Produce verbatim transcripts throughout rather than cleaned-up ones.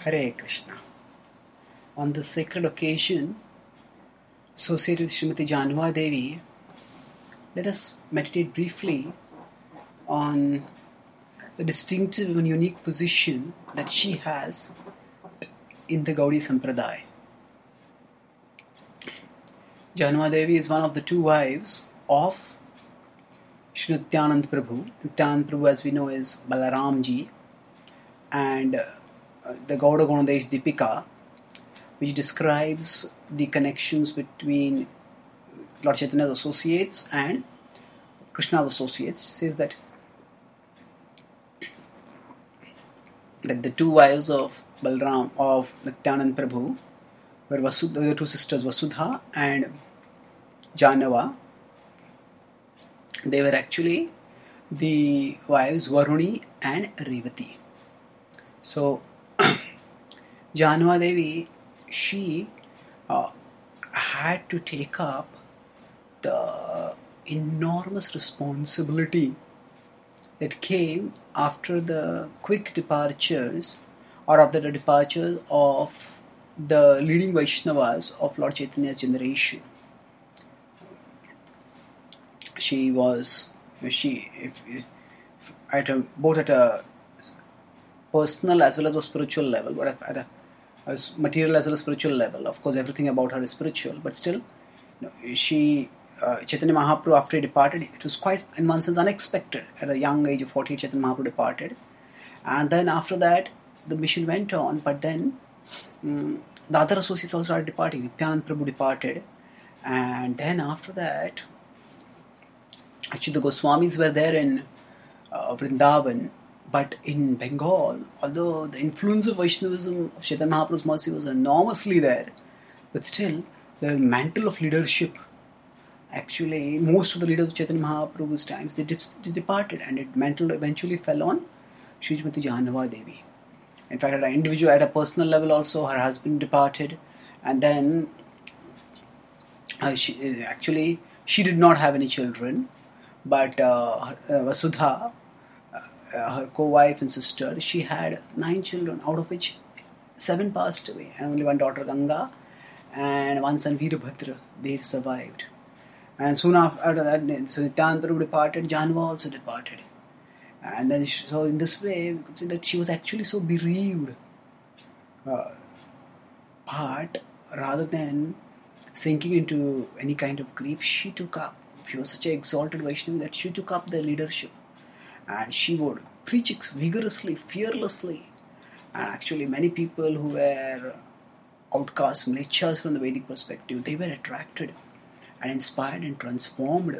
Hare Krishna. On this sacred occasion, associated with Srimati Janava Devi, let us meditate briefly on the distinctive and unique position that she has in the Gaudiya Sampradaya. Janava Devi is one of the two wives of Shri Nityanand Prabhu. Nityanand Prabhu, as we know, is Balaramji, and uh, the Gauda Gunadesh Deepika, which describes the connections between Lord Chaitanya's associates and Krishna's associates, says that that the two wives of Balram, of Nityanand Prabhu, were Vasudha, the two sisters Vasudha and Janava. They were actually the wives Varuni and Revati. So, Janava Devi, she uh, had to take up the enormous responsibility that came after the quick departures or after the departures of the leading Vaishnavas of Lord Chaitanya's generation. She was, she, if, if, at a, both at a personal as well as a spiritual level, but at a, a material as well as spiritual level. Of course, everything about her is spiritual, but still, you know, she, uh, Chaitanya Mahaprabhu, after he departed, it was quite, in one sense, unexpected. At a young age of forty, Chaitanya Mahaprabhu departed. And then after that, the mission went on, but then um, the other associates also started departing. Nityanand Prabhu departed. And then after that, actually the Goswamis were there in uh, Vrindavan. But in Bengal, although the influence of Vaishnavism of Chaitanya Mahaprabhu's mercy was enormously there, but still the mantle of leadership, actually most of the leaders of Chaitanya Mahaprabhu's times, they, dip, they departed, and it mantle eventually fell on Srimati Janava Devi. In fact, at an individual, at a personal level also, her husband departed, and then uh, she, actually she did not have any children, but uh, uh, Vasudha, Uh, her co-wife and sister, she had nine children, out of which seven passed away, and only one daughter Ganga and one son Veerabhadra, they survived. And soon after that, so Nityanand Prabhu departed, Janava also departed. And then, she, so in this way, we could say that she was actually so bereaved. Uh, but rather than sinking into any kind of grief, she took up, she was such an exalted Vaishnavi that she took up the leadership. And she would preach vigorously, fearlessly. And actually many people who were outcasts, mlechas from the Vedic perspective, they were attracted and inspired and transformed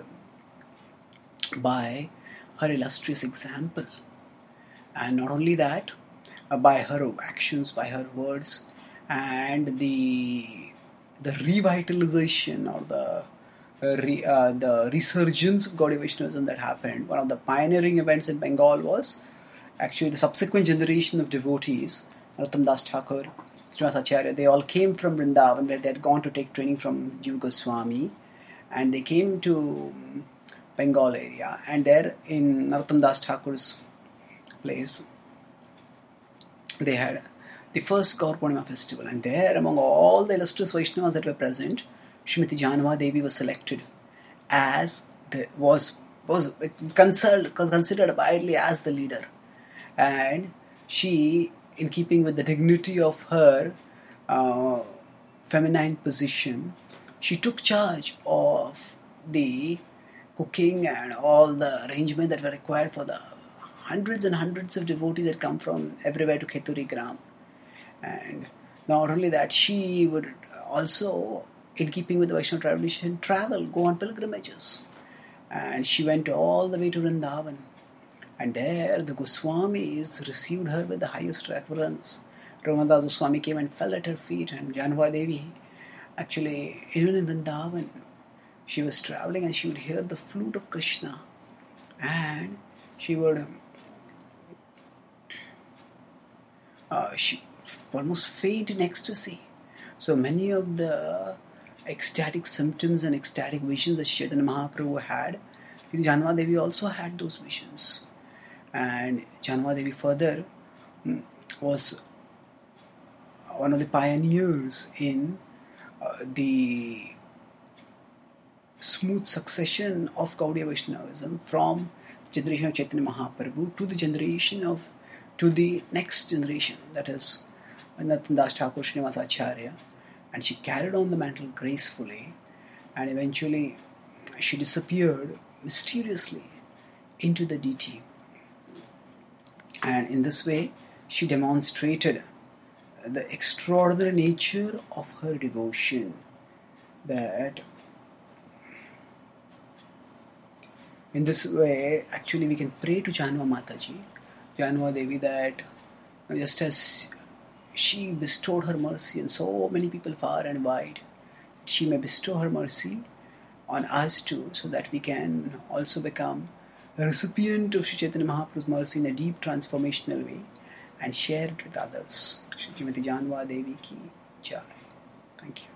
by her illustrious example. And not only that, uh, by her actions, by her words, and the the revitalization or the Uh, re, uh, the resurgence of Gaudiya Vaishnavism that happened. One of the pioneering events in Bengal was actually the subsequent generation of devotees, Narottam Das Thakur, Srinivas Acharya. They all came from Vrindavan, where they had gone to take training from Jiva Goswami, and they came to Bengal area, and there in Narottam Das Thakur's place, they had the first Gaur Purnima festival, and there among all the illustrious Vaishnavas that were present, Srimati Janava Devi was selected as the was was considered considered widely as the leader, and she, in keeping with the dignity of her uh, feminine position, she took charge of the cooking and all the arrangement that were required for the hundreds and hundreds of devotees that come from everywhere to Kheturi Gram. And not only that, she would also, in keeping with the Vaishnava tradition, travel, go on pilgrimages. And she went all the way to Vrindavan. And there the Goswamis received her with the highest reverence. Raghunath Goswami came and fell at her feet, and Janava Devi, actually, even in Vrindavan, she was traveling and she would hear the flute of Krishna. And she would uh, she almost faint in ecstasy. So many of the ecstatic symptoms and ecstatic visions that Chaitanya Mahaprabhu had, Janava Devi also had those visions. And Janava Devi further was one of the pioneers in uh, the smooth succession of Gaudiya Vaishnavism from generation of Chaitanya Mahaprabhu to the generation of to the next generation, that is Narottam Das Thakur Srinivas Acharya, and she carried on the mantle gracefully, and eventually she disappeared mysteriously into the D T. And in this way, she demonstrated the extraordinary nature of her devotion, that in this way, actually we can pray to Janva Mataji, Janva Devi, that just as she bestowed her mercy on so many people far and wide, she may bestow her mercy on us too, so that we can also become a recipient of Sri Chaitanya Mahaprabhu's mercy in a deep transformational way and share it with others. Srimati Janva Devi ki Jai. Thank you.